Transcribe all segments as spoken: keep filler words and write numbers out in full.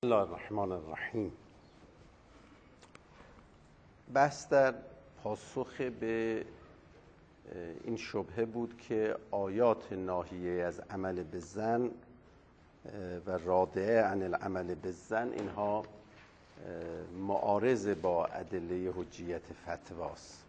بسم الله الرحمن الرحیم. بحث در پاسخ به این شبهه بود که آیات ناهیه از عمل بالظن و رادعه عن العمل بالظن اینها معارض با ادله حجیت فتواست.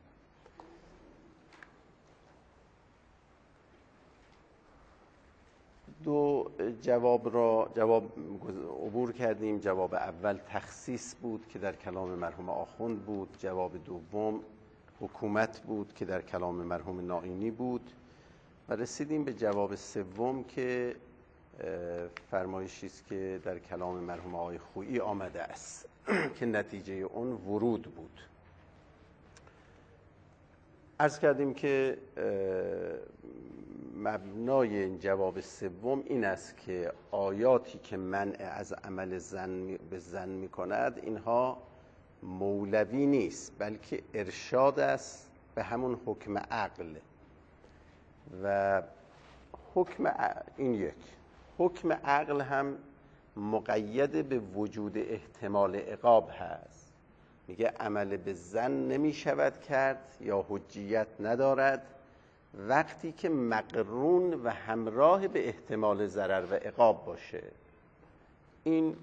دو جواب را جواب عبور کردیم. جواب اول تخصیص بود که در کلام مرحوم آخوند بود. جواب دوم حکومت بود که در کلام مرحوم نائینی بود و رسیدیم به جواب سوم که فرمایشی است که در کلام مرحوم آقای خویی آمده است که نتیجه اون ورود بود. عرض کردیم که مبنای این جواب سوم این است که آیاتی که منع از عمل ظن به ظن می‌کند اینها مولوی نیست، بلکه ارشاد است به همون حکم عقل. و حکم این یک حکم عقل هم مقید به وجود احتمال عقاب هست. میگه عمل به ظن نمی شود کرد یا حجیت ندارد وقتی که مقرون و همراه به احتمال ضرر و عقاب باشه. این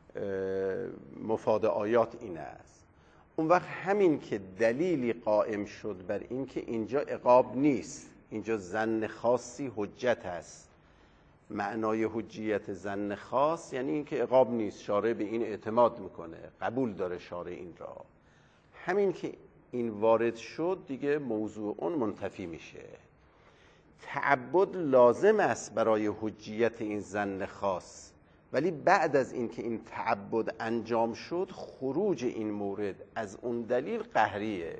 مفاد آیات این است. اون وقت همین که دلیلی قائم شد بر این که اینجا عقاب نیست، اینجا ظن خاصی حجت است. معنای حجیت ظن خاص یعنی این که عقاب نیست، شارع به این اعتماد میکنه، قبول داره شارع این را. همین که این وارد شد دیگه موضوع اون منتفی میشه. تعبد لازم است برای حجیت این ظن خاص، ولی بعد از این که این تعبد انجام شد خروج این مورد از اون دلیل قهریه.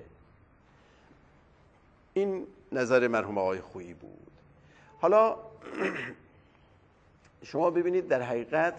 این نظر مرحوم آقای خویی بود. حالا شما ببینید در حقیقت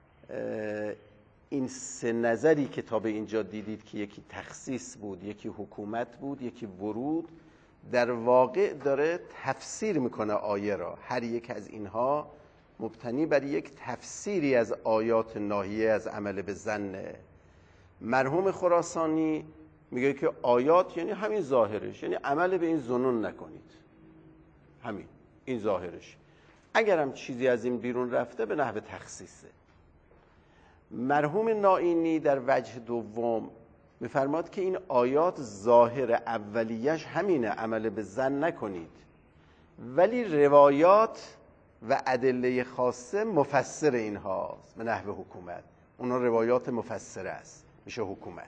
این سه نظری که تا به اینجا دیدید که یکی تخصیص بود، یکی حکومت بود، یکی ورود، در واقع داره تفسیر میکنه آیه را. هر یک از اینها مبتنی بر یک تفسیری از آیات ناهیه از عمل به ظن. مرحوم خراسانی میگه که آیات یعنی همین ظاهرش، یعنی عمل به این ظنون نکنید، همین این ظاهرش. اگرم چیزی از این بیرون رفته به نحو تخصیصه. مرحوم نائینی در وجه دوم میفرماد که این آیات ظاهر اولیش همینه، عمل به ظن نکنید، ولی روایات و ادله خاصه مفسر اینهاست به نحو حکومت. اونا روایات مفسره است، میشه حکومت.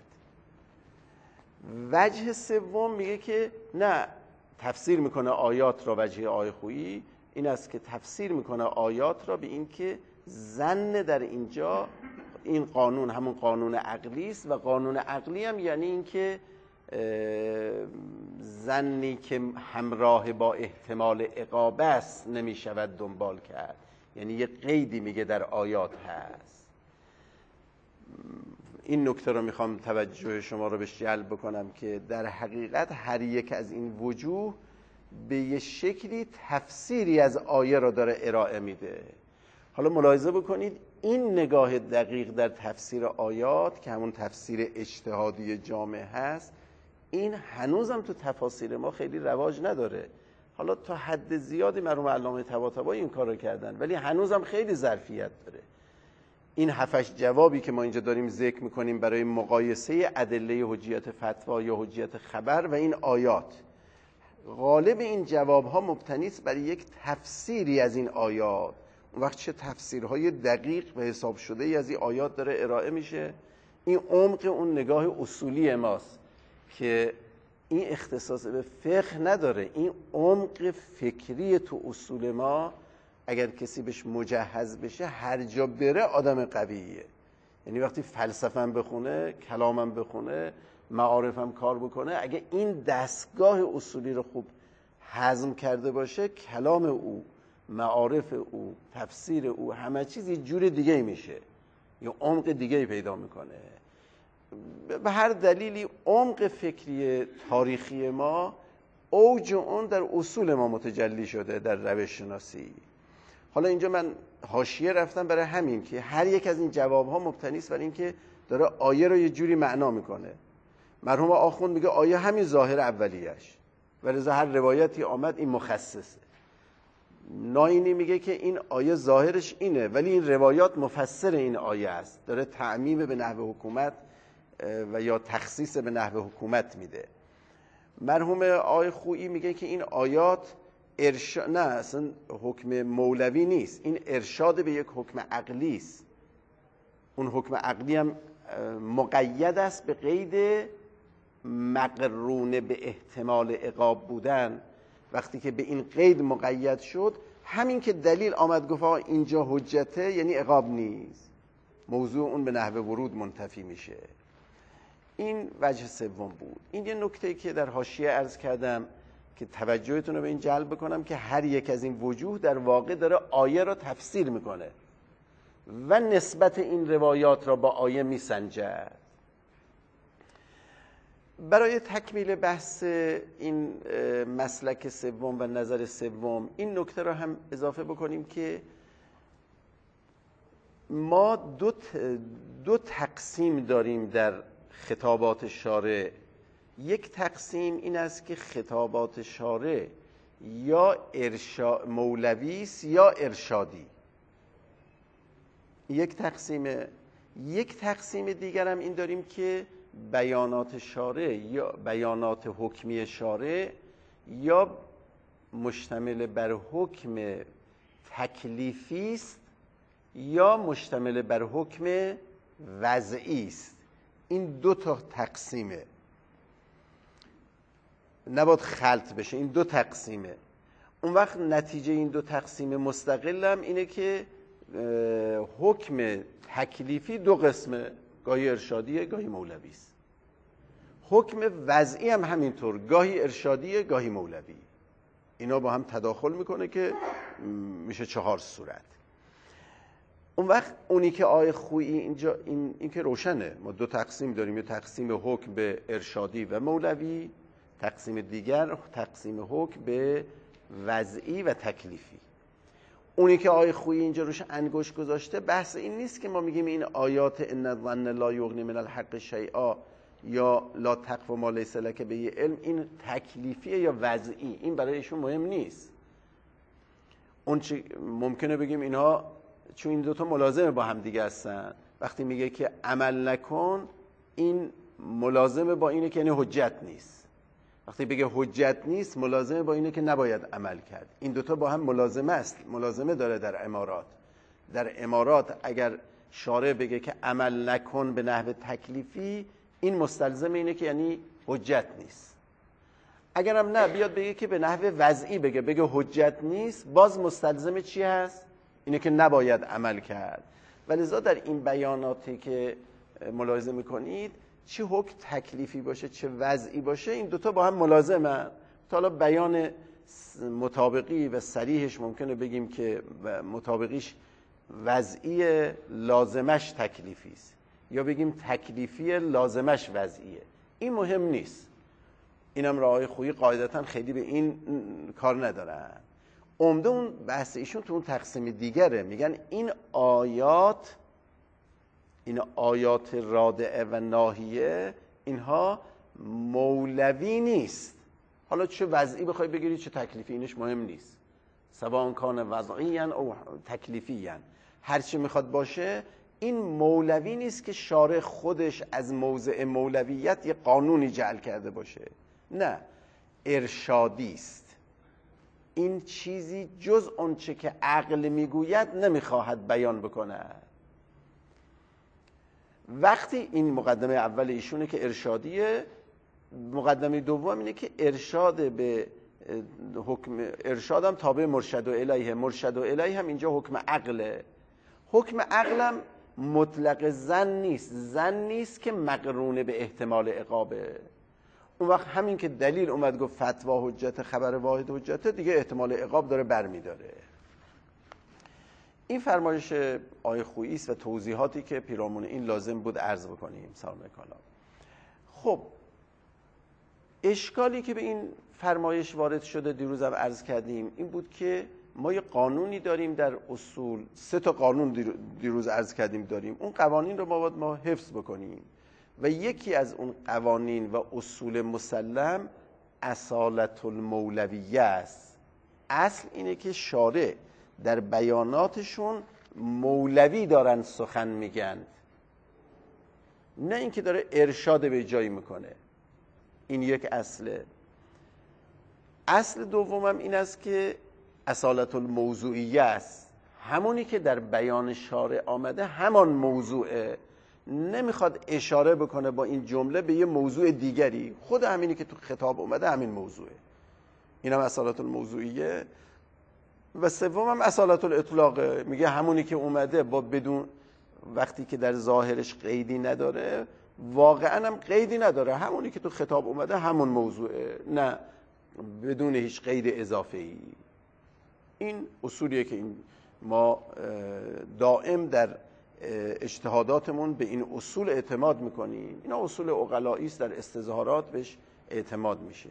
وجه سوم میگه که نه، تفسیر میکنه آیات را. وجه آقای خویی این است که تفسیر میکنه آیات را به این که ظن در اینجا این قانون همون قانون عقلی است و قانون عقلی هم یعنی این که ظنی که همراه با احتمال عقاب است نمی شود دنبال کرد. یعنی یه قیدی میگه در آیات هست. این نکته رو میخوام توجه شما رو بهش جلب بکنم که در حقیقت هر یک از این وجوه به یه شکلی تفسیری از آیه را داره ارائه میده. حالا ملاحظه بکنید این نگاه دقیق در تفسیر آیات که همون تفسیر اجتهادی جامع هست، این هنوزم تو تفاسیر ما خیلی رواج نداره. حالا تا حد زیادی مرحوم علامه طباطبایی این کارو کردن، ولی هنوزم خیلی ظرفیت داره. این هفتش جوابی که ما اینجا داریم ذکر میکنیم برای مقایسه ادله حجیت فتوا یا حجیت خبر و این آیات، غالب این جوابها مبتنی است بر یک تفسیری از این آیات. اون وقت چه تفسیرهای دقیق به حساب شده ای از این آیات داره ارائه میشه. این عمق اون نگاه اصولی ماست که این اختصاص به فقه نداره. این عمق فکری تو اصول ما اگر کسی بهش مجهز بشه هر جا بره آدم قویه. یعنی وقتی فلسفه‌ام بخونه، کلامم بخونه، معارفم کار بکنه، اگه این دستگاه اصولی رو خوب هضم کرده باشه، کلام او، معارف او، تفسیر او، همه چیز یه جور دیگه میشه، یه عمق دیگه پیدا میکنه. به هر دلیلی عمق فکری تاریخی ما اوج اون در اصول ما متجلی شده، در روش شناسی. حالا اینجا من حاشیه رفتم برای همین که هر یک از این جوابها مبتنی است بر اینکه داره آیه رو یه جوری معنا میکنه. مرحوم آخوند میگه آیه همین ظاهر اولیه‌اش، ولذا هر روایتی آمد این مخصصه. ناینی میگه که این آیه ظاهرش اینه ولی این روایات مفسر این آیه است، داره تعمیم به نحو حکومت و یا تخصیص به نحو حکومت میده. مرحوم آقای خویی میگه که این آیات ارشاد، نه اصلا حکم مولوی نیست، این ارشاد به یک حکم عقلی است. اون حکم عقلی هم مقید است به قید مقرون به احتمال عقاب بودن. وقتی که به این قید مقید شد، همین که دلیل آمد گفت آقا اینجا حجته یعنی عقاب نیست، موضوع اون به نحو ورود منتفی میشه. این وجه سوم بود. این یه نکته که در حاشیه عرض کردم که توجهتون رو به این جلب بکنم که هر یک از این وجوه در واقع داره آیه را تفسیر میکنه و نسبت این روایات را با آیه میسنجد. برای تکمیل بحث این مسلک سوم و نظر سوم این نکته را هم اضافه بکنیم که ما دو, دو تقسیم داریم در خطابات شارع. یک تقسیم این است که خطابات شارع یا ارشا مولوی است یا ارشادی، یک تقسیم. یک تقسیم دیگر هم این داریم که بیانات شارع یا بیانات حکمی شارع یا مشتمل بر حکم تکلیفی است یا مشتمل بر حکم وضعی است. این دو تا تقسیمه، نباید خلط بشه، این دو تقسیمه. اون وقت نتیجه این دو تقسیم مستقل هم اینه که حکم تکلیفی دو قسمه، گاهی ارشادیه گاهی مولوی است. حکم وضعی هم همینطور، گاهی ارشادیه گاهی مولوی. اینا با هم تداخل میکنه که میشه چهار صورت. اون وقت اونی که آیه خویی اینجا این, این که روشنه، ما دو تقسیم داریم، یه تقسیم حکم به ارشادی و مولوی، تقسیم دیگر تقسیم حکم به وضعی و تکلیفی. اونی که آیه خویی اینجا روش انگشت گذاشته بحث این نیست که ما میگیم این آیات ان الظن لا یغنی من الحق شیئا یا لا تقف ما لیس لک به علم این تکلیفیه یا وضعی، این برای ایشون مهم نیست. اون چی ممکنه بگیم اینها چون این دوتا ملازمه با هم دیگه هستن، وقتی میگه که عمل نکن این ملازمه با اینه که یعنی حجت نیست، وقتی بگه حجت نیست ملازمه با اینه که نباید عمل کرد. این دوتا با هم ملازمه است، ملازمه داره. در امارات در امارات اگر شارع بگه که عمل نکن به نحو تکلیفی، این مستلزم اینه که یعنی حجت نیست. اگرم نه بیاد بگه که به نحو وضعی بگه بگه حجت نیست، باز مستلزم چی هست؟ اینه که نباید عمل کرد. ولذا در این بیاناتی که ملاحظه میکنید چه حکم تکلیفی باشه چه وضعی باشه این دوتا با هم ملازمه. تا حالا بیان مطابقی و صریحش ممکنه بگیم که مطابقیش وضعی لازمش تکلیفی است یا بگیم تکلیفی لازمش وضعیه، این مهم نیست. اینم رعای خویی قاعدتا خیلی به این کار ندارن. عمده اون بحث ایشون تو اون تقسیم دیگره، میگن این آیات این آیات رادعه و ناهیه اینها مولوی نیست. حالا چه وضعی بخوای بگیری چه تکلیفی اینش مهم نیست، سواء کان وضعیاً او تکلیفیاً، هر چی میخواد باشه این مولوی نیست که شارع خودش از موضع مولویت یه قانونی جعل کرده باشه، نه، ارشادی است. این چیزی جز اون چه که عقل میگوید نمیخواهد بیان بکنه. وقتی این مقدمه اول ایشونه که ارشادیه، مقدمه دوم اینه که ارشاد به حکم ارشاد هم تابع مرشد و الیه، مرشد و الیه هم اینجا حکم عقله. حکم عقلم مطلق زن نیست، زن نیست که مقرونه به احتمال عقابه. اون وقت همین که دلیل اومد گفت فتوا حجت خبر واحد حجت، دیگه احتمال عقاب داره برمیداره. این فرمایش آیه خویی است و توضیحاتی که پیرامون این لازم بود عرض بکنیم. سلام کلام. خب اشکالی که به این فرمایش وارد شده دیروز هم عرض کردیم این بود که ما یه قانونی داریم در اصول، سه تا قانون دیروز عرض کردیم داریم، اون قوانین رو ما باید ما حفظ بکنیم و یکی از اون قوانین و اصول مسلم اصالت المولویه است. اصل اینه که شارع در بیاناتشون مولوی دارن سخن میگن، نه اینکه داره ارشاد به جایی میکنه. این یک اصله. اصل دومم این است که اصالت الموضوعیه است، همونی که در بیان شارع آمده همان موضوعه، نمیخواد اشاره بکنه با این جمله به یه موضوع دیگری، خود همینی که تو خطاب اومده همین موضوعه. اینم اصالت الموضوعیه. و سومم اصالت الاطلاقه، میگه همونی که اومده با بدون، وقتی که در ظاهرش قیدی نداره واقعا هم قیدی نداره، همونی که تو خطاب اومده همون موضوعه، نه بدون هیچ قید اضافه ای. این اصولیه که این ما دائم در اجتهاداتمون به این اصول اعتماد میکنیم. اینا اصول عقلایی است، در استظهارات بهش اعتماد میشه.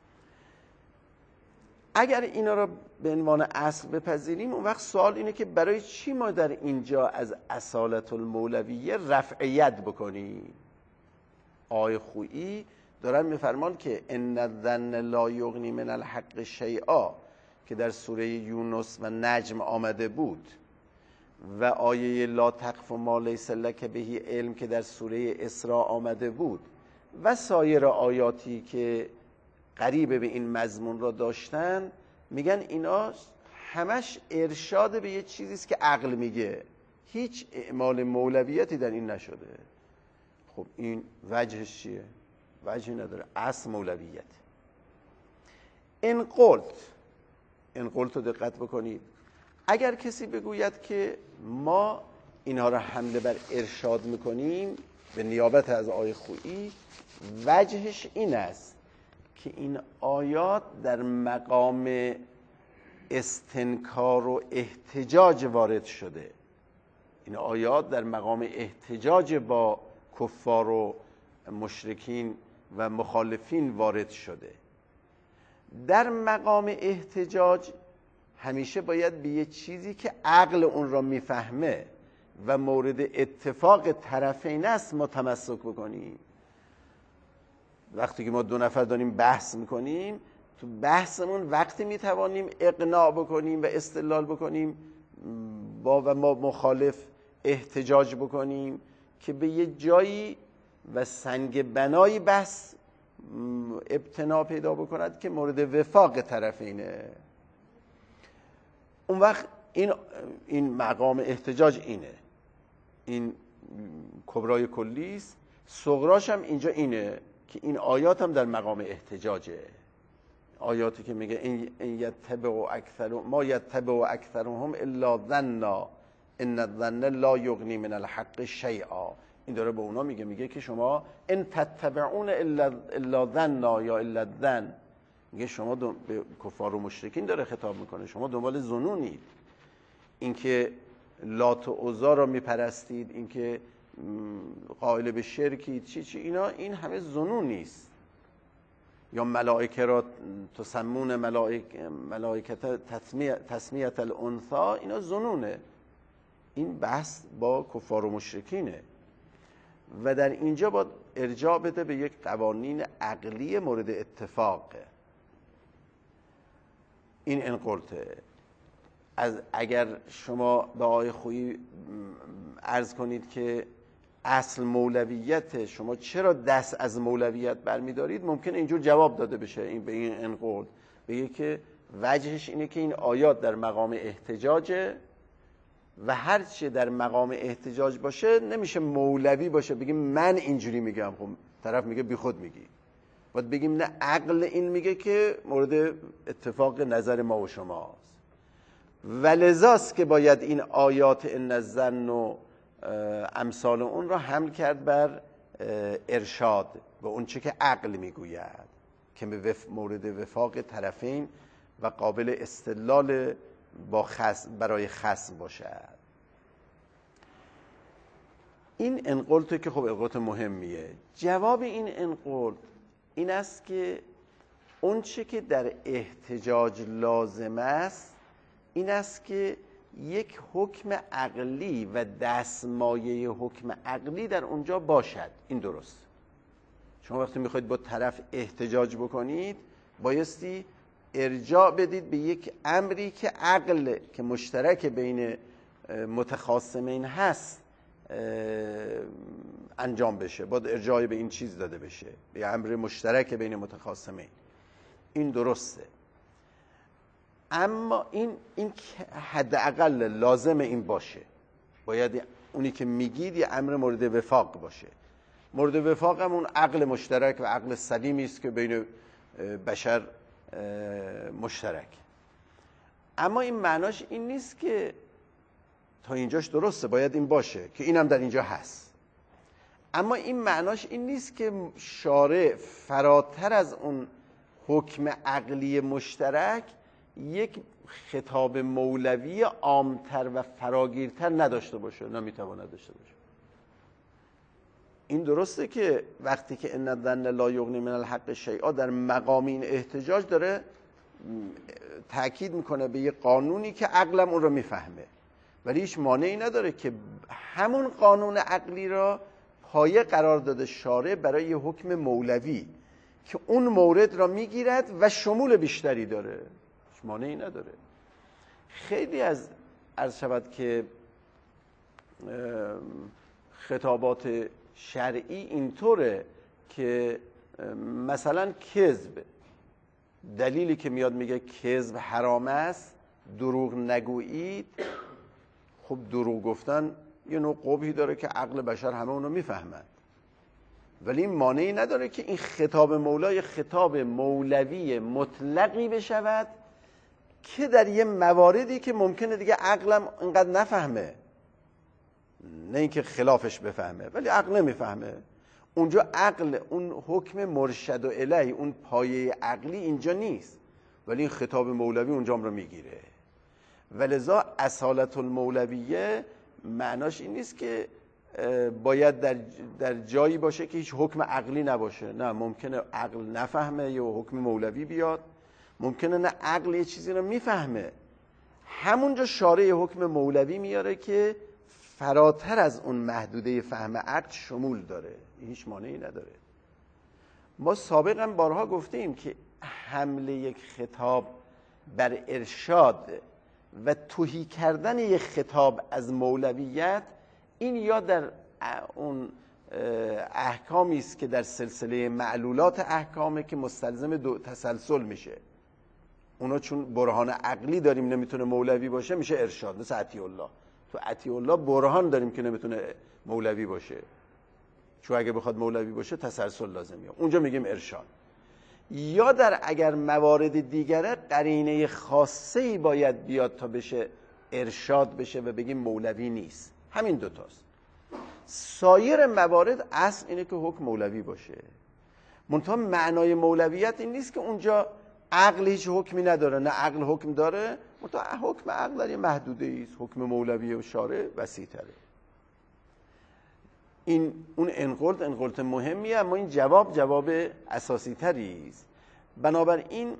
اگر اینا را به عنوان اصل بپذیریم، اون وقت سوال اینه که برای چی ما در اینجا از اصالت المولویه رفعیت بکنیم؟ آقای خویی دارن میفرمان که ان الظن لا یغنی من الحق شیئا که در سوره یونس و نجم آمده بود، و آیه لا تقف ما لیس لک به علم که در سوره اسراء آمده بود، و سایر آیاتی که قریب به این مضمون را داشتن، میگن اینا همش ارشاد به یه چیزی است که عقل میگه، هیچ اعمال مولویتی در این نشده. خب این وجهش چیه؟ وجهی نداره، اصل مولویت. ان قلت، ان قلت رو دقت بکنید، اگر کسی بگوید که ما اینها را حمله بر ارشاد میکنیم به نیابت از آیه خویی، وجهش این است که این آیات در مقام استنکار و احتجاج وارد شده. این آیات در مقام احتجاج با کفار و مشرکین و مخالفین وارد شده. در مقام احتجاج همیشه باید به یه چیزی که عقل اون را میفهمه و مورد اتفاق طرفین است ما تمسک بکنیم. وقتی که ما دو نفر داریم بحث میکنیم، تو بحثمون وقتی میتوانیم اقناع بکنیم و استدلال بکنیم با و ما مخالف احتجاج بکنیم که به یه جایی و سنگ بنای بحث ابتنا پیدا بکند که مورد وفاق طرفینه. اون وقت این این مقام احتجاج اینه، این کبرای کلی است. صغراش هم اینجا اینه که این آیات هم در مقام احتجاجه. آیاتی که میگه این یتبع اکثر ما یتبع اکثرهم الا ظنا ان الظن لا یغنی من الحق شیئا، این داره به اونا میگه میگه که شما ان تتبعون الا الا ظنا یا الا الظن، میگه شما به کفار و مشرکین داره خطاب میکنه، شما دنبال ظنونید، اینکه لات و عزا را میپرستید، اینکه قائل به شرکید، چی چی اینا، این همه ظنون نیست. یا ملائکه را تسمون ملائکه ملائکه تسمیه الانثی، اینا ظنونه. این بحث با کفار و مشرکینه و در اینجا باید ارجاع بده به یک قوانین عقلی مورد اتفاق. این انقلته. از اگر شما به آقای خویی عرض کنید که اصل مولویت، شما چرا دست از مولویت برمیدارید، ممکن اینجور جواب داده بشه این به این انقل، بگه که وجهش اینه که این آیات در مقام احتجاجه و هر چه در مقام احتجاج باشه نمیشه مولوی باشه بگیم من اینجوری میگم. خب طرف میگه بی خود میگی، باید بگیم نه، عقل این میگه که مورد اتفاق نظر ما و شماست. ولذاست که باید این آیات ان الظن و امثال اون را حمل کرد بر ارشاد به اون چه که عقل میگوید که وف مورد وفاق طرفین و قابل استدلال با خصم برای خصم باشد. این انقلته که خب انقلت مهمیه. جواب این انقلت این است که اون چه که در احتجاج لازم است این است که یک حکم عقلی و دستمایه حکم عقلی در اونجا باشد. این درست. شما وقتی میخواید با طرف احتجاج بکنید بایستی ارجاع بدید به یک امری که عقل که مشترک بین متخاصمین هست انجام بشه، باید ارجاع به این چیز داده بشه، به امر مشترک بین متخاصمین. این درسته. اما این این حداقل لازم این باشه، باید اونی که میگید یه امر مورد وفاق باشه. مورد وفاق هم اون عقل مشترک و عقل سلیمی است که بین بشر مشترک. اما این معناش این نیست که تا اینجاش درسته باید این باشه که اینم در اینجا هست، اما این معناش این نیست که شارع فراتر از اون حکم عقلی مشترک یک خطاب مولوی عامتر و فراگیرتر نداشته باشه، نمیتواند داشته باشه. این درسته که وقتی که ان الظن لا یغنی من الحق شیئا در مقام این احتجاج داره تأکید میکنه به یه قانونی که عقلم اون رو میفهمه، ولی هیچ مانعی نداره که همون قانون عقلی را پایه قرار داده شارع برای یه حکم مولوی که اون مورد را میگیرد و شمول بیشتری داره. هیچ مانعی نداره. خیلی از عرض شود که خطابات شرعی اینطوره که مثلا کذب، دلیلی که میاد میگه کذب حرام است، دروغ نگویید، خب دروغ گفتن یه نوع قبحی داره که عقل بشر همه اونو میفهمند، ولی این مانعی نداره که این خطاب مولا یه خطاب مولوی مطلقی بشود که در یه مواردی که ممکنه دیگه عقلم اینقدر نفهمه، نه اینکه خلافش بفهمه ولی عقل نمیفهمه، اونجا عقل اون حکم مرشد و الیه اون پایه عقلی اینجا نیست، ولی این خطاب مولوی اونجا رو میگیره. ولذا اصالت المولویه معناش این نیست که باید در در جایی باشه که هیچ حکم عقلی نباشه. نه، ممکنه عقل نفهمه یا حکم مولوی بیاد، ممکنه نه عقل یه چیزی رو میفهمه، همونجا شارع حکم مولوی میاره که فراتر از اون محدوده فهم عقل شمول داره. هیچ مانعی نداره. ما سابقا بارها گفتیم که حمله یک خطاب بر ارشاد و تهی کردن یک خطاب از مولویت، این یا در اون احکامی است که در سلسله معلولات احکامه که مستلزم دو تسلسل میشه، اونا چون برهان عقلی داریم نمیتونه مولوی باشه میشه ارشاد، مثل عطیه الله. تو عطیه الله برهان داریم که نمیتونه مولوی باشه، چون اگه بخواد مولوی باشه تسلسل لازمیه، اونجا میگیم ارشاد. یا در اگر موارد دیگره قرینه خاصه‌ای باید بیاد تا بشه ارشاد بشه و بگیم مولوی نیست. همین دوتاست. سایر موارد اصل اینه که حکم مولوی باشه. منتها معنای مولویت این نیست که اونجا عقل هیچ حکمی نداره، نه عقل حکم داره، منتها حکم عقل در یه محدوده ایست، حکم مولوی و شارع وسیع تره. این اون انقلت انقلت مهمیه، اما این جواب جواب اساسی تری است. بنابراین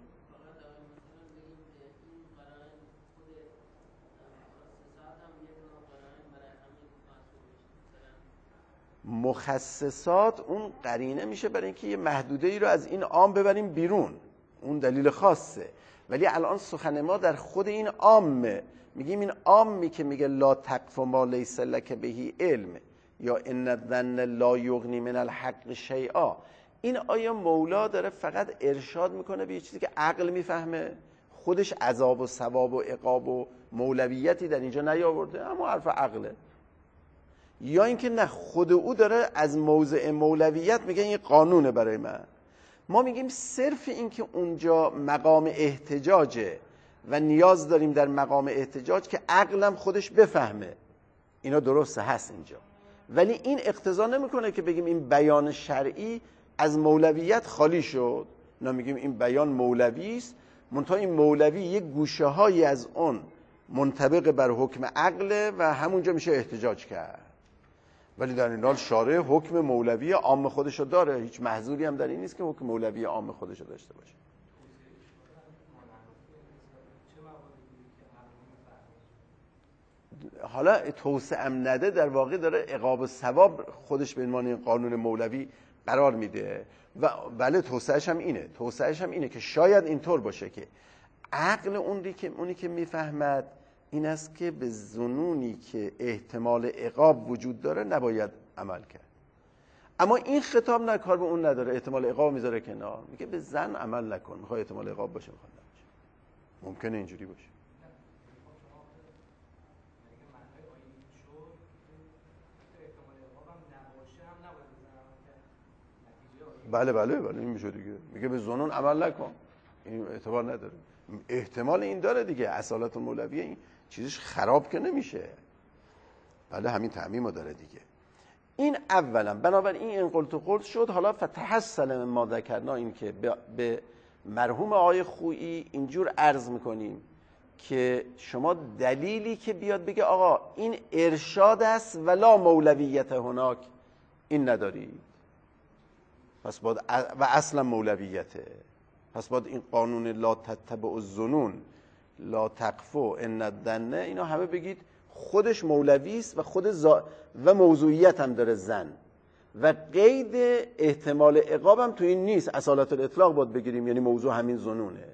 مخصصات اون قرینه میشه برای اینکه یه محدوده ای رو از این عام ببریم بیرون، اون دلیل خاصه. ولی الان سخن ما در خود این عامه، میگیم این عامی که میگه لا تقف ما لیس لک بهی علم یا ان الظن لا یغنی من الحق شیئا، این آیا مولا داره فقط ارشاد میکنه به یه چیزی که عقل میفهمه؟ خودش عذاب و ثواب و عقاب و مولویتی در اینجا نیاورده، اما حرف عقله. یا اینکه نه، خود او داره از موضع مولویت میگه این قانونه برای من. ما میگیم صرف این که اونجا مقام احتجاجه و نیاز داریم در مقام احتجاج که عقلم خودش بفهمه، اینا درسته هست اینجا، ولی این اقتضا نمیکنه که بگیم این بیان شرعی از مولویت خالی شد. نه، میگیم این بیان مولوی است، منتها این مولوی یک گوشه هایی از اون منطبق بر حکم عقله و همونجا میشه احتجاج کرد. ولی در این حال شارع حکم مولوی عام خودشو داره، هیچ محظوری هم در این نیست که حکم مولوی عام خودشو داشته باشه. حالا توسعه نده در واقع داره عقاب و ثواب خودش به عنوان قانون مولوی قرار میده و بله توسعهش هم اینه توسعهش هم اینه که شاید اینطور باشه که عقل اونی که اونی که میفهمد این است که به ظنونی که احتمال عقاب وجود داره نباید عمل کرد. اما این خطاب نه کار به اون نداره، احتمال عقاب میذاره کنار، میگه به زن عمل نکن، میخوای احتمال عقاب باشه میخواد نباشه. ممکنه اینجوری باشه. بله بله بله این میشه دیگه، میگه به ظنون عمل نکن، این اعتبار نداره. احتمال این داره دیگه، اصالت المولویه این چیزش خراب که نمیشه. بله همین تعمیم داره دیگه. این اولا. بنابراین این قلت و قلت شد. حالا فتحصل ما ذکرنا، این که به مرحوم آقای خویی اینجور عرض میکنیم که شما دلیلی که بیاد بگه آقا این ارشاد است ولا مولویت هناک، این ندارید، پس باید و اصلا مولویته، پس باید این قانون لا تتبع الظنون لا تقفو ان الظن اینا همه بگید خودش مولوی است و خود زا... و موضوعیت هم داره زن و قید احتمال عقاب هم تو این نیست. اصالت الاطلاق باید بگیریم، یعنی موضوع همین ظنونه.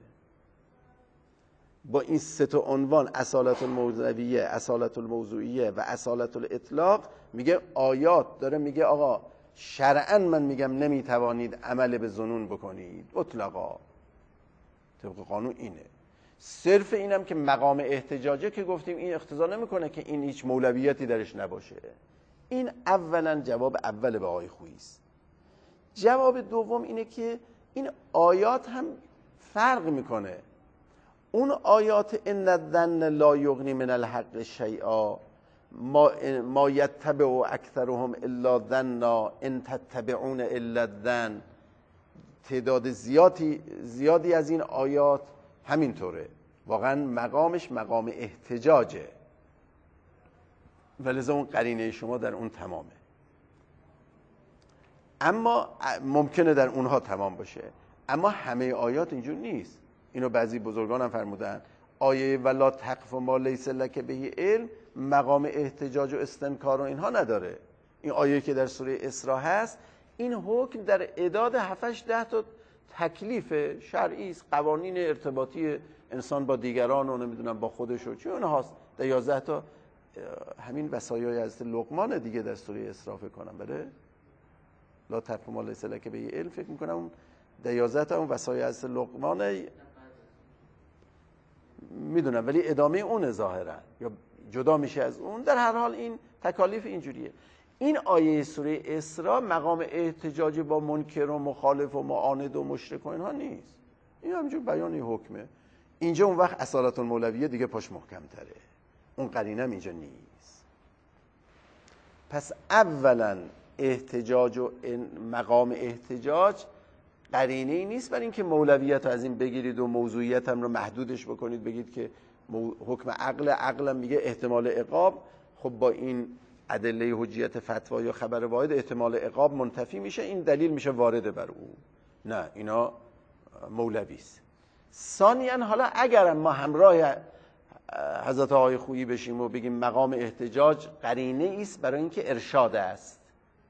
با این سه تا عنوان اصالت المولویه، اصالت الموضوعیه و اصالت الاطلاق میگه آیات داره میگه آقا شرعاً من میگم نمیتوانید عمل به ظنون بکنید مطلقا، طبق قانون اینه. صرف اینم که مقام احتجاجه که گفتیم این اقتضا نمیکنه که این هیچ مولویتی درش نباشه. این اولا جواب اول به آقای خویی است. جواب دوم اینه که این آیات هم فرق میکنه. اون آیات ان الظن لا یغنی من الحق شیئا ما ما یتبع اکثرهم الا ظنا ان تتبعون الا الظن، تعداد زیادی زیادی از این آیات همینطوره، واقعا مقامش مقام احتجاجه، ولذا اون قرینه شما در اون تمامه. اما ممکنه در اونها تمام باشه، اما همه آیات اینجور نیست. اینو بعضی بزرگان هم فرمودن آیه ولا تقف ما لیس لک به علم مقام احتجاج و استنکار و اینها نداره. این آیه که در سوره اسراء هست این حکم در اعداد هفت ده تا تکلیف شرعی است، قوانین ارتباطی انسان با دیگران و نمیدونم با خودش و چه اونهاست. در یازده تا همین وصایای حضرت لقمان دیگه در سوره اسراء فکر کنم، بله لا تقف ما لیس لک به علم، فکر میکنم اون در یازده تا اون وصایای حضرت لقمان میدونم، ولی ادامه اون ظاهرا یا جدا میشه از اون. در هر حال این تکالیف اینجوریه. این آیه سوره اسراء مقام احتجاج با منکر و مخالف و معاند و مشرک و اینها نیست، این همینجور بیان حکمه. اینجا اون وقت اصالت المولویه دیگه پاش محکم تره، اون قرینه هم اینجا نیست. پس اولا احتجاج و مقام احتجاج قرینه ای نیست برای اینکه مولویت رو از این بگیرید و موضوعیت هم رو محدودش بکنید، بگید که حکم عقل عقلم میگه احتمال عقاب، خب با این ادله حجیت فتوا یا خبر واحد احتمال عقاب منتفی میشه، این دلیل میشه وارد بر او. نه، اینا مولوی است. ثانیاً حالا اگر ما همراه حضرت آقای خویی بشیم و بگیم مقام احتجاج قرینه است برای اینکه ارشاد است،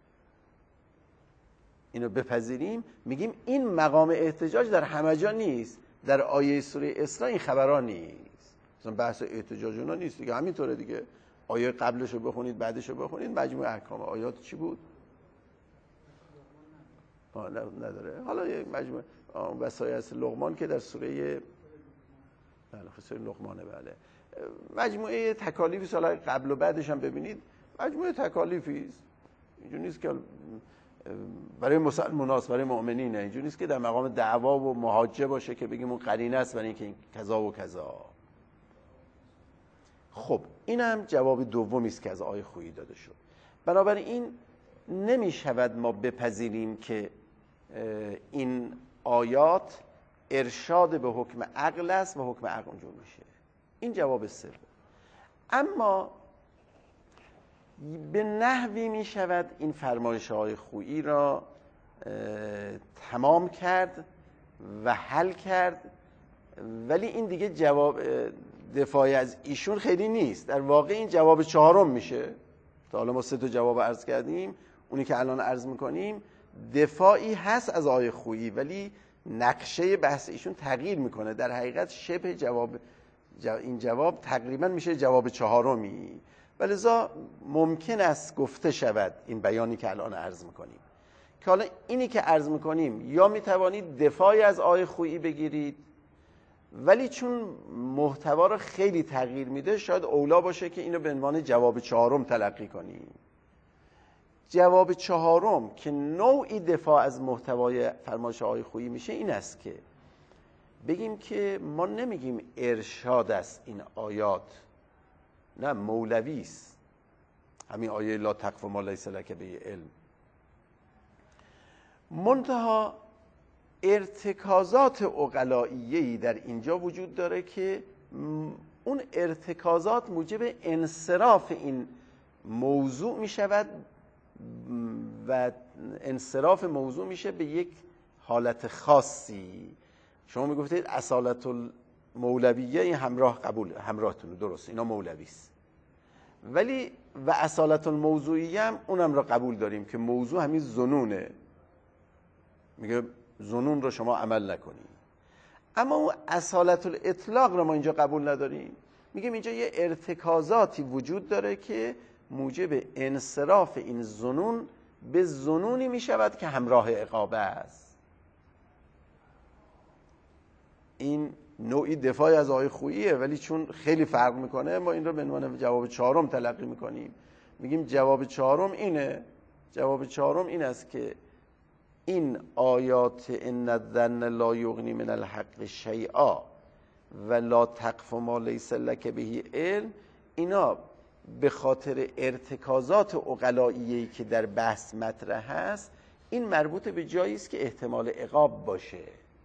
اینو بپذیریم، میگیم این مقام احتجاج در همه جا نیست. در آیه سوره اسراء این خبرها نیست، مثلا بحث احتجاج اونا نیست دیگه، همینطوره دیگه. آیه قبلش رو بخونید بعدش رو بخونید، مجموع احکام آیات چی بود؟ آه نداره. حالا یه مجموع وصایای از لقمان که در سوره بله سوره لقمانه، بله مجموعه تکالیفی سال قبل و بعدش هم ببینید، مجموعه تکالیفی است. اینجوری نیست که برای مسلمانان برای مؤمنینه، اینجوری نیست که در مقام دعوا و محاجه باشه که بگیم اون قرینه است برای اینکه کذا و کذا. خب این هم جواب دومی است که از آقای خویی داده شد. بنابراین نمی شود ما بپذیریم که این آیات ارشاد به حکم عقل است و حکم عقل اونجور میشه. این جواب سوم. اما به نحوی می شود این فرمایش های خویی را تمام کرد و حل کرد، ولی این دیگه جواب دفاعی از ایشون خیلی نیست. در واقع این جواب چهارم میشه. تا حالا ما سه تا جواب عرض کردیم، اونی که الان عرض میکنیم دفاعی هست از آقای خویی، ولی نقشه بحث ایشون تغییر میکنه. در حقیقت شبه جواب این جواب تقریبا میشه جواب چهارمی، ولذا ممکن است گفته شود این بیانی که الان عرض میکنیم که حالا اینی که عرض میکنیم یا میتوانید دفاعی از آقای خویی بگیرید، ولی چون محتوا رو خیلی تغییر میده شاید اولا باشه که اینو به عنوان جواب چهارم تلقی کنیم. جواب چهارم که نوعی دفاع از محتوای فرمایش آقای خویی میشه این است که بگیم که ما نمیگیم ارشاد است این آیات، نه مولوی است، همین آیه لا تقف ما لیس لک به علم. منتها ارتکازات عقلائیه‌ای در اینجا وجود داره که اون ارتکازات موجب انصراف این موضوع می شود و انصراف موضوع میشه به یک حالت خاصی. شما می گفتید اصالت المولویه این همراه قبول همراهتونه، درست، اینا مولوی است، ولی و اصالت الموضوعیه هم اونم را قبول داریم که موضوع همین ظنونه، میگه ظنون رو شما عمل نکنید. اما اون اصالت الاطلاق رو ما اینجا قبول نداریم، میگیم اینجا یه ارتکازاتی وجود داره که موجب انصراف این ظنون به ظنونی میشود که همراه عقابه است. این نوعی دفاعی از آقای خوییه، ولی چون خیلی فرق میکنه ما این رو به عنوان جواب چهارم تلقی میکنیم. میگیم جواب چهارم اینه، جواب چهارم این است که این آیات ان الظن لا یغنی من الحق شیئا و لا تقف ما لیس لک به علم، اینا به خاطر ارتکازات عقلائیه‌ای که در بحث مطرح هست، این مربوط به جایی است که احتمال عقاب باشه.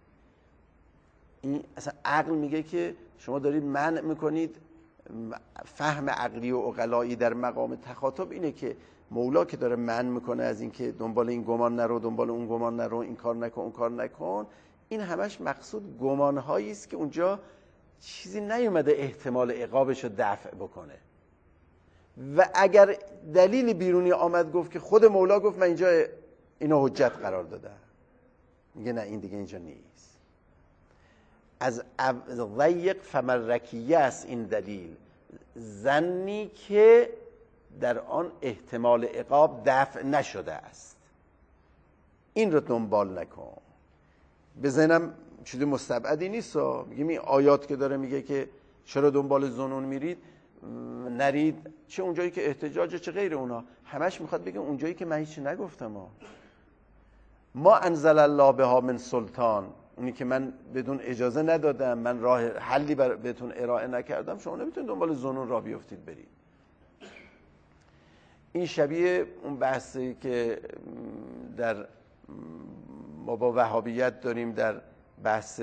این اصلا عقل میگه که شما دارید منع میکنید. فهم عقلی و عقلایی در مقام تخاطب اینه که مولا که داره منع میکنه از اینکه دنبال این گمان نرو، دنبال اون گمان نرو، این کار نکن، اون کار نکن، این همش مقصود گمانهایی است که اونجا چیزی نیومده احتمال عقابش رو دفع بکنه. و اگر دلیل بیرونی آمد گفت که خود مولا گفت من اینجا اینو حجت قرار دادم، میگه نه این دیگه اینجا نیست. از ضیق فمرکیه است این دلیل، ظنی که در آن احتمال عقاب دفع نشده است، این رو دنبال نکن. به ذهنم چیز مستبعدی نیست. میگیم این آیات که داره میگه که چرا دنبال ظنون میرید نرید، چه اونجایی که احتجاج چه غیر اونا، همش میخواد بگه اونجایی که من هیچی نگفتم. ما ما انزل الله بها من سلطان، اونی که من بدون اجازه ندادم، من راه حلی بر بهتون ارائه نکردم، شما نمیتونید دنبال ظنون را بیفتید برید. این شبیه اون بحثی که در ما با وهابیت داریم در بحث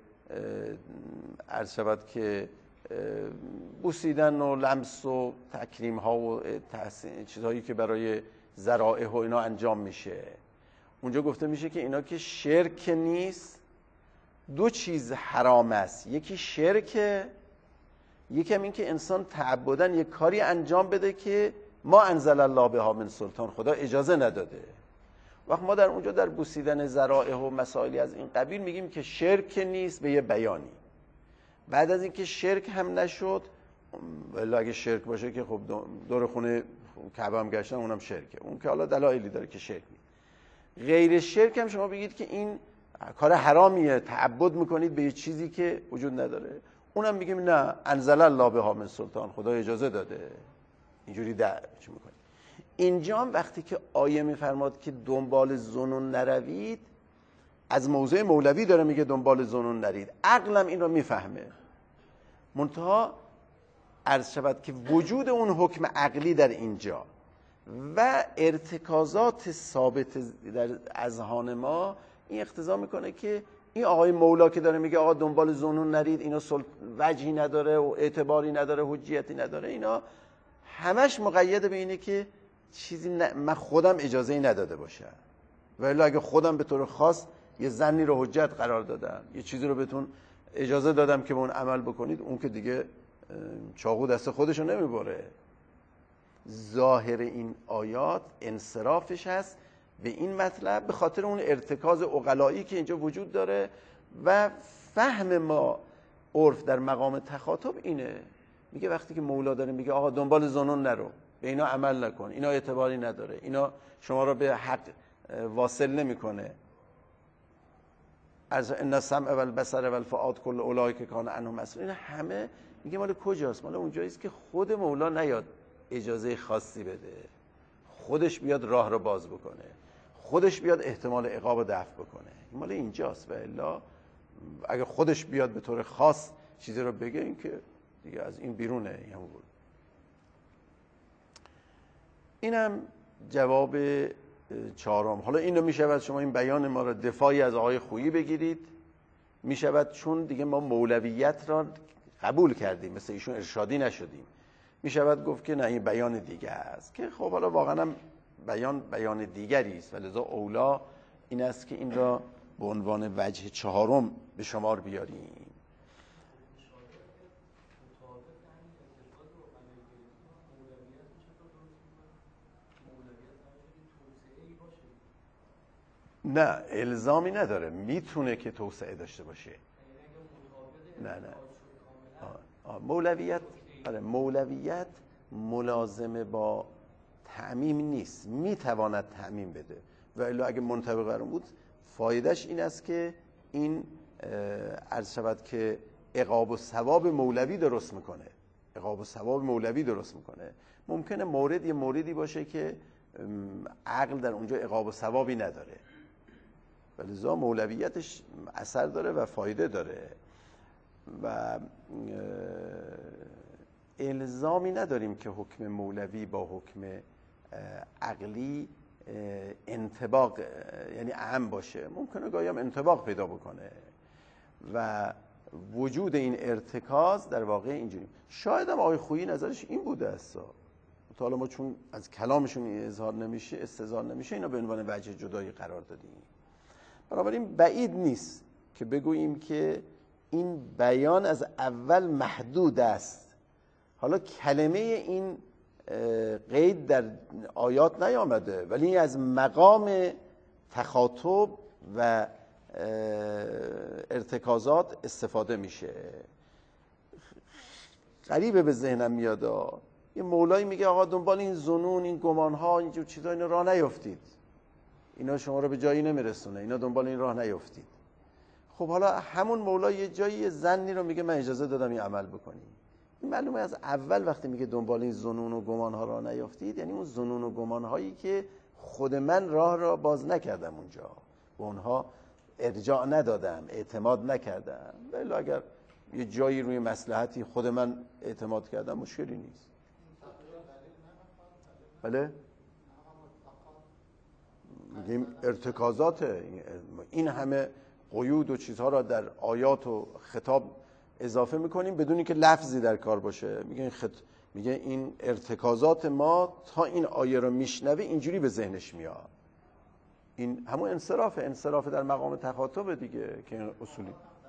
عرض شود که بوسیدن و لمس و تکریم ها و تحسین چیزهایی که برای ذرائح و اینا انجام میشه. اونجا گفته میشه که اینا که شرک نیست، دو چیز حرام است، یکی شرکه، یکی هم این که انسان تعبدن یک کاری انجام بده که ما انزل الله بها من سلطان، خدا اجازه نداده. وقت ما در اونجا در بوسیدن ذرائح و مسائلی از این قبیل میگیم که شرک نیست به یه بیانی. بعد از اینکه شرک هم نشد، ولی اگه شرک باشه که خب دور خونه کعبه هم گشتن اونم شرکه، اون که حالا دلایلی داره که شرک نیست. غیر شرک هم شما بگید که این کار حرامیه، تعبد میکنید به یه چیزی که وجود نداره، اونم میگیم نه انزل الله بها من سلطان، خدا اجازه داده، اینجوری در چی میکنید. اینجا هم وقتی که آیه میفرماد که دنبال ظنون نروید، از موضع مولوی داره میگه دنبال ظنون نرید، عقلم این رو میفهمه. منتها عرض شود که وجود اون حکم عقلی در اینجا و ارتکازات ثابت در اذهان ما این اقتضا میکنه که این آقای مولا که داره میگه آقا دنبال ظنون نرید، اینا وجهی نداره و اعتباری نداره، حجیتی نداره، اینا همش مقید به اینه که چیزی ن... من خودم اجازه نداده باشم، ولی اگه خودم به طور خاص یه ظنی رو حجت قرار دادم، یه چیزی رو بهتون اجازه دادم که به اون عمل بکنید، اون که دیگه چاقو دست خودشو نمیبره. ظاهر این آیات انصرافش هست به این مطلب به خاطر اون ارتکاز عقلایی که اینجا وجود داره و فهم ما عرف در مقام تخاطب اینه. میگه وقتی که مولا داره میگه آقا دنبال ظنون نرو، به اینا عمل نکن، اینا اعتباری نداره، اینا شما را به حق واصل نمیکنه. از ان السمع والبصر والفؤاد کل اولئک کان عنه مسئول، این همه میگه مال کجاست؟ مال اونجایی است که خود مولا نیاد اجازه خاصی بده، خودش بیاد راه رو باز بکنه، خودش بیاد احتمال عقاب رو دفع بکنه. این مال اینجاست. و الا اگه خودش بیاد به طور خاص چیزی رو بگه، این که دیگه از این بیرونه. این هم بود. اینم جواب چهارم. حالا اینو میشود شما این بیان ما رو دفاعی از آقای خویی بگیرید، میشود چون دیگه ما مولویت را قبول کردیم، مثل ایشون ارشادی نشدیم، میشود گفت که نه این بیان دیگه است، که خب حالا واقعا هم بیان بیان دیگری است و لذا اولا این است که این را به عنوان وجه چهارم به شمار بیاریم. نه الزامی نداره، میتونه که توسعه داشته باشه. نه نه آه. آه. مولویت آره مولویت ملازمه با تعمیم نیست، میتواند تعمیم بده و الا اگه منطبق بر اون بود فایدهش این است که این عرض شود که عقاب و ثواب مولوی درست میکنه، عقاب و ثواب مولوی درست میکنه. ممکنه مورد یه موردی باشه که عقل در اونجا عقاب و ثوابی نداره، ولذا مولویتش اثر داره و فایده داره و الزامی نداریم که حکم مولوی با حکم عقلی انطباق یعنی اهم باشه. ممکنه گاهی هم انطباق پیدا بکنه و وجود این ارتکاز در واقع اینجوری. شاید هم آقای خویی نظرش این بوده است، حالا ما چون از کلامشون اظهار نمیشه استظهار نمیشه اینا به عنوان وجه جدایی قرار دادیم. بنابراین بعید نیست که بگوییم که این بیان از اول محدود است. حالا کلمه این قید در آیات نیامده ولی از مقام تخاطب و ارتکازات استفاده میشه. غریبه به ذهنم میاد یه مولایی میگه آقا دنبال این ظنون این گمانها اینجور چیزا اینا راه نیفتید، اینا شما رو به جایی نمیرسونه، اینا دنبال این راه نیفتید. خب حالا همون مولا یه جایی زنی رو میگه من اجازه دادم این عمل بکنی. این معلومه از اول وقتی میگه دنبال این ظنون و گمانها راه نیفتید یعنی اون ظنون و گمانهایی که خود من راه را باز نکردم اونجا، به اونها ارجاع ندادم، اعتماد نکردم. ولی اگر یه جایی روی مصلحتی خود من اعتماد کردم مشکلی نیست. بله؟ میگیم ارتکازات این همه قیود و چیزها را در آیات و خطاب اضافه میکنیم بدون اینکه لفظی در کار باشه. میگه این خط... میگه این ارتکازات ما تا این آیه رو میشنوه اینجوری به ذهنش میاد. این همون انصراف انصراف در مقام تخاطب دیگه که این اصولی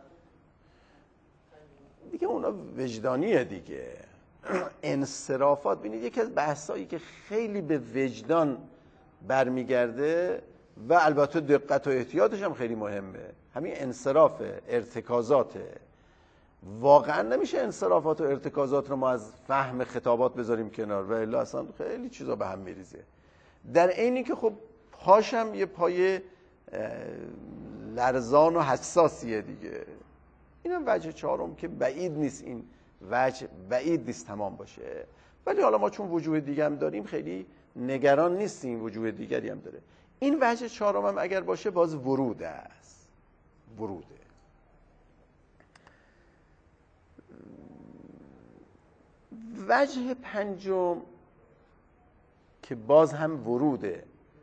دیگه اونا وجدانیه دیگه. انصرافات ببینید یکی از بحثایی که خیلی به وجدان برمیگرده و البته دقت و احتیاطش هم خیلی مهمه، همین انصراف ارتکازاته. واقعا نمیشه انصرافات و ارتکازات رو ما از فهم خطابات بذاریم کنار و الا اصلا خیلی چیزا به هم میریزه. در عینی که خب پاشم یه پای لرزان و حساسیه دیگه. اینم وجه چهارم که بعید نیست این وجه بعید نیست تمام باشه. ولی حالا ما چون وجوه دیگه هم داریم خیلی نگران نیستیم، وجوه دیگری هم داره. این وجه چهارم هم اگر باشه باز ورود است، وروده. وجه پنجم که باز هم وروده.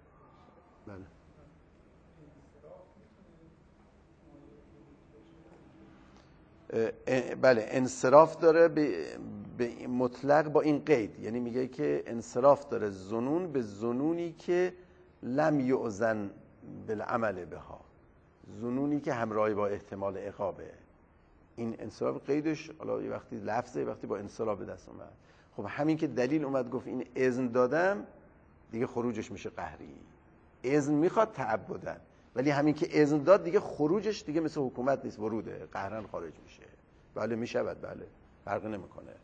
بله بله انصراف داره به, به مطلق با این قید، یعنی میگه که انصراف داره ظنون به ظنونی که لم یؤذن بالعمل بها، ظنونی که همراهی با احتمال عقابه. این انصراف قیدش حالا یه وقتی لفظه، یه وقتی با انصراف به دست اومد. خب همین که دلیل اومد گفت این اذن دادم، دیگه خروجش میشه قهری. اذن میخواد تعبدن، ولی همین که اذن داد دیگه خروجش دیگه مثل حکومت نیست، وروده، قهرن خارج میشه. بله میشود، بله فرق نمیکنه.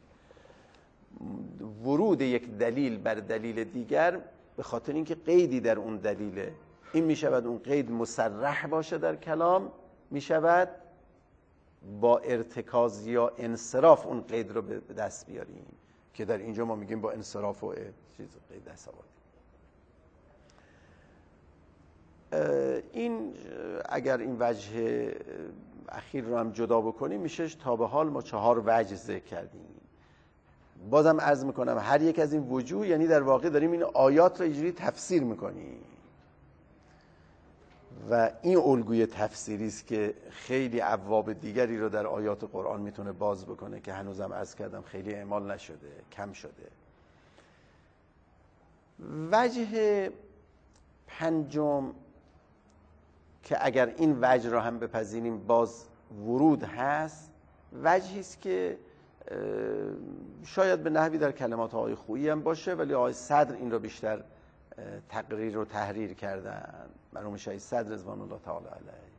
ورود یک دلیل بر دلیل دیگر به خاطر اینکه قیدی در اون دلیله، این میشود اون قید مصرح باشه در کلام، میشود با ارتکاز یا انصراف اون قید رو به دست بیاریم که در اینجا ما میگیم با انصراف و چیز قید دست آوردیم. این اگر این وجه اخیر رو هم جدا بکنیم میشه تا به حال ما چهار وجه ذکر کردیم. بازم عرض میکنم هر یک از این وجوه یعنی در واقع داریم این آیات رو اینجوری تفسیر میکنیم و این الگوی تفسیری است که خیلی ابواب دیگری رو در آیات قرآن میتونه باز بکنه که هنوزم عرض کردم خیلی اعمال نشده، کم شده. وجه پنجم که اگر این وجه رو هم بپذیریم باز ورود هست، وجهی است که شاید به نحوی در کلمات آقای خویی هم باشه، ولی آقای صدر این رو بیشتر تقریر و تحریر کردن، مرحوم شهید صدر رضوان الله تعالی علیه.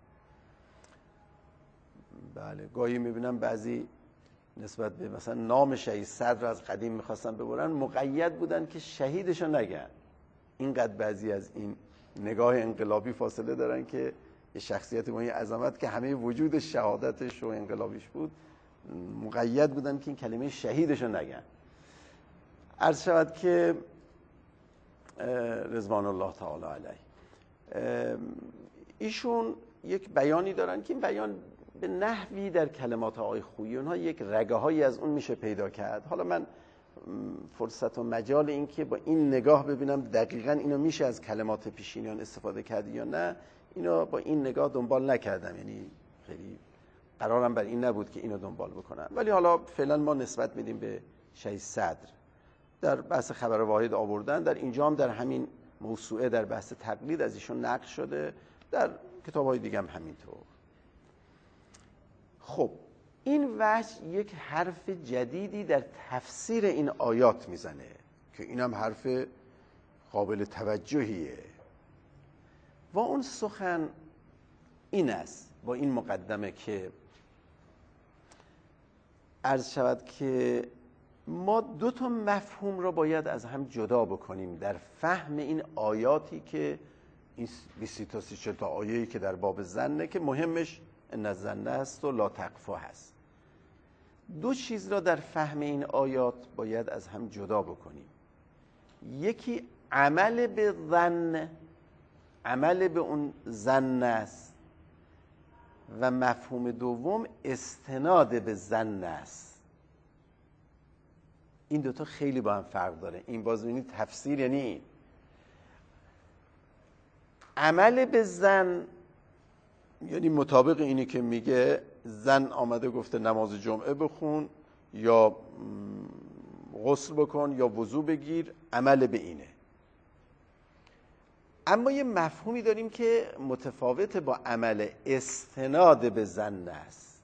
بله گاهی میبینم بعضی نسبت به مثلا نام شهید صدر از قدیم میخواستن ببرن، مقید بودن که شهیدشو نگن. اینقدر بعضی از این نگاه انقلابی فاصله دارن که یه شخصیت با این عظمت که همه وجود شهادتش و انقلابیش بود، مقید بودن که این کلمه شهیدشو نگن. عرض شود که رضوان الله تعالی علیه ایشون یک بیانی دارن که این بیان به نحوی در کلمات آقای خویی اونها یک رگه هایی از اون میشه پیدا کرد. حالا من فرصت و مجال این که با این نگاه ببینم دقیقاً اینو میشه از کلمات پیشینیان استفاده کرد یا نه، اینو با این نگاه دنبال نکردم، یعنی خیلی قرارم بر این نبود که اینو دنبال بکنم، ولی حالا فعلا ما نسبت میدیم به شهید صدر. در بحث خبر واحد آوردن، در اینجا هم در همین موسوعه در بحث تقلید از ایشون نقل شده، در کتاب‌های دیگه هم همینطور. خب این وجه یک حرف جدیدی در تفسیر این آیات میزنه که اینم حرف قابل توجهیه و اون سخن این است با این مقدمه که عرض شود که ما دو تا مفهوم رو باید از هم جدا بکنیم در فهم این آیاتی که این بیست تا سی تا آیه‌ای که در باب ظنه که مهمش ان الظن است و لا تقفا هست. دو چیز را در فهم این آیات باید از هم جدا بکنیم. یکی عمل به ظن، عمل به اون ظن است، و مفهوم دوم استناد به ظن است. این دوتا خیلی با هم فرق داره. این باز ببینید تفسیر یعنی این عمل به ظن، یعنی مطابق اینی که میگه زن آمده گفته نماز جمعه بخون یا غسل بکن یا وضو بگیر، عمل به اینه. اما یه مفهومی داریم که متفاوت با عمل استناد به ظن است.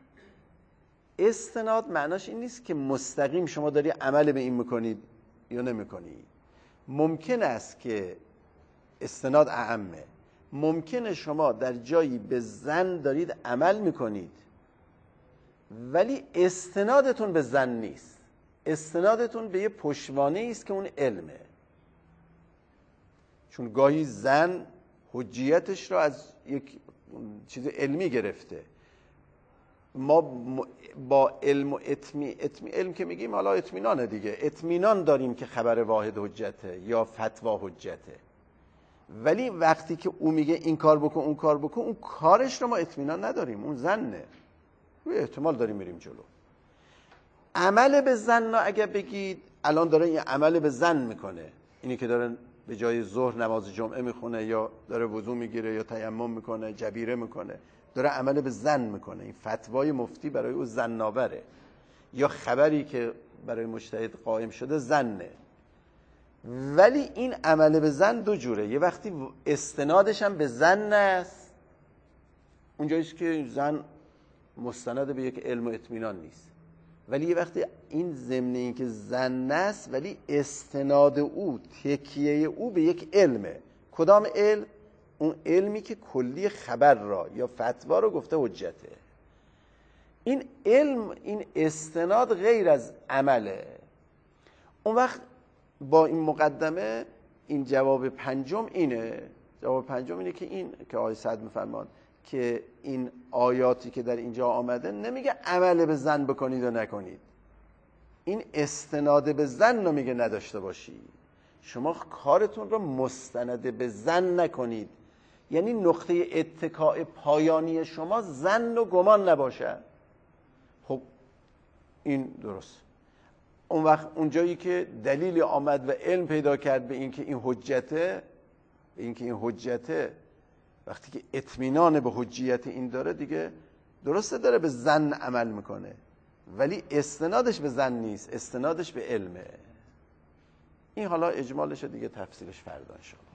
استناد معناش این نیست که مستقیم شما داری عمل به این میکنید یا نمیکنید. ممکن است که استناد اعمه، ممکنه شما در جایی به ظن دارید عمل میکنید ولی استنادتون به ظن نیست، استنادتون به یه پشتوانه است که اون علمه. چون گاهی ظن حجیتش را از یک چیز علمی گرفته. ما با علم و اطمی... اطمی... علم که میگیم حالا اطمینانه دیگه، اطمینان داریم که خبر واحد حجته یا فتوا حجته، ولی وقتی که او میگه این کار بکن اون کار بکن، اون کارش رو ما اطمینان نداریم، اون ظنه، روی احتمال داریم میریم جلو. عمل به ظن اگه بگید الان داره این عمل به ظن میکنه، اینی که داره به جای ظهر نماز جمعه میخونه یا داره وضو میگیره یا تیمم میکنه، جبیره میکنه، داره عمل به ظن میکنه، این فتوای مفتی برای او ظن‌آوره، یا خبری که برای مجتهد قائم شده ظنه. ولی این عمل به ظن دو جوره، یه وقتی استنادش هم به ظن است، اونجاییست که ظن مستند به یک علم و اطمینان نیست. ولی یه وقتی این ضمن این که ظن است ولی استناد او، تکیه او به یک علمه. کدام علم؟ اون علمی که کلی خبر را یا فتوا رو گفته حجته. این علم، این استناد غیر از عمله. اون وقت با این مقدمه این جواب پنجم اینه جواب پنجم اینه که این که آقای سعد میفرمان که این آیاتی که در اینجا آمده نمیگه عمل به ظن بکنید و نکنید، این استناد به ظن رو میگه نداشته باشید. شما کارتون رو مستند به ظن نکنید، یعنی نقطه اتکاء پایانی شما ظن و گمان نباشه. خب این درست. اون وقت اونجایی که دلیل آمد و علم پیدا کرد به اینکه این حجته، به اینکه این حجته، وقتی که اطمینان به حجیت این داره دیگه درسته داره به ظن عمل میکنه، ولی استنادش به ظن نیست، استنادش به علمه. این حالا اجمالش دیگه تفصیلش فردا ان شاء الله.